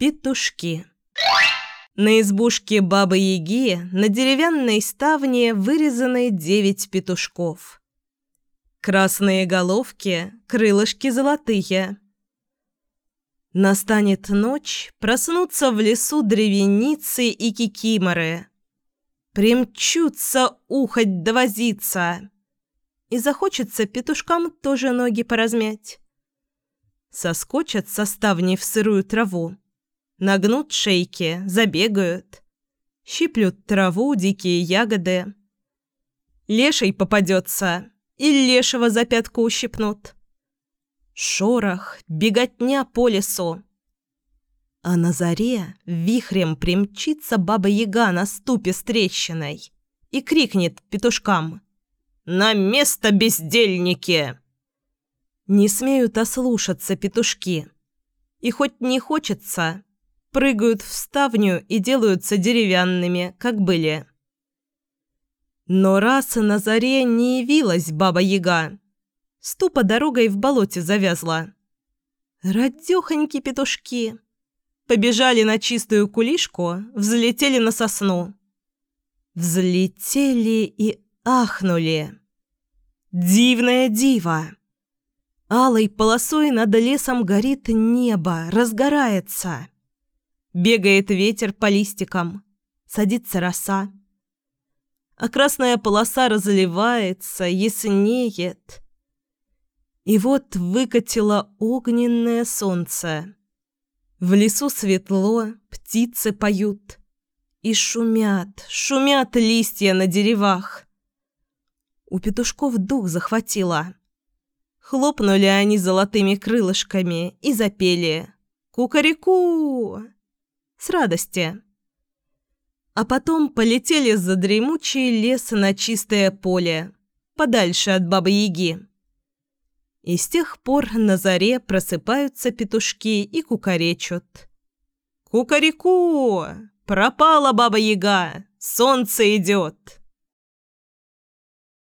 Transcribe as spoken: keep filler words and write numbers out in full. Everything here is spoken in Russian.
Петушки. На избушке Бабы-Яги на деревянной ставне вырезаны девять петушков. Красные головки, крылышки золотые. Настанет ночь, проснутся в лесу древеницы и кикиморы. Примчутся ухать да возиться. И захочется петушкам тоже ноги поразмять. Соскочат со ставни в сырую траву. Нагнут шейки, забегают. Щиплют траву, дикие ягоды. Леший попадется, и лешего за пятку ущипнут. Шорох, беготня по лесу. А на заре вихрем примчится Баба-Яга на ступе с трещиной и крикнет петушкам: «На место, бездельники!» Не смеют ослушаться петушки. И хоть не хочется, прыгают в ставню и делаются деревянными, как были. Но раз на заре не явилась Баба-Яга, ступа дорогой в болоте завязла. Радёхоньки петушки побежали на чистую кулишку, взлетели на сосну. Взлетели и ахнули. Дивное диво! Алой полосой над лесом горит небо, разгорается. Бегает ветер по листикам, садится роса. А красная полоса разливается, яснеет. И вот выкатило огненное солнце. В лесу светло, птицы поют. И шумят, шумят листья на деревах. У петушков дух захватило. Хлопнули они золотыми крылышками и запели «Кукареку!» с радости. А потом полетели за дремучий лес на чистое поле, подальше от Бабы-Яги. И с тех пор на заре просыпаются петушки и кукаречут. «Кукареку! Пропала Баба-Яга! Солнце идет!»